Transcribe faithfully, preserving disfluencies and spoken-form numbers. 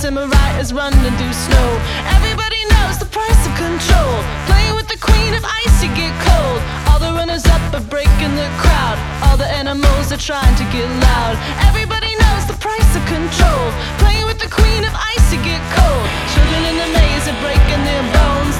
samurai is running through snow. Everybody knows the price of control. Playing with the queen of ice, you get cold. All the runners up are breaking the crowd. All the animals are trying to get loud. Everybody knows the price of control. Playing with the queen of ice, you get cold. Children in the maze are breaking their bones.